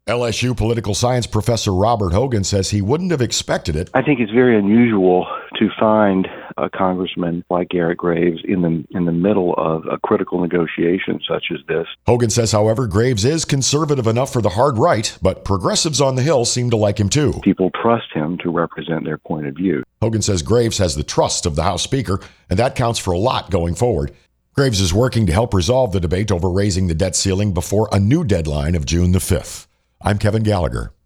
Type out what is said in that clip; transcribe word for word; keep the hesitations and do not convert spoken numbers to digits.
L S U political science professor Robert Hogan says he wouldn't have expected it. I think it's very unusual to find a congressman like Garrett Graves in the in the middle of a critical negotiation such as this. Hogan says, however, Graves is conservative enough for the hard right, but progressives on the Hill seem to like him too. People trust him to represent their point of view. Hogan says Graves has the trust of the House Speaker, and that counts for a lot going forward. Graves is working to help resolve the debate over raising the debt ceiling before a new deadline of June the fifth. I'm Kevin Gallagher.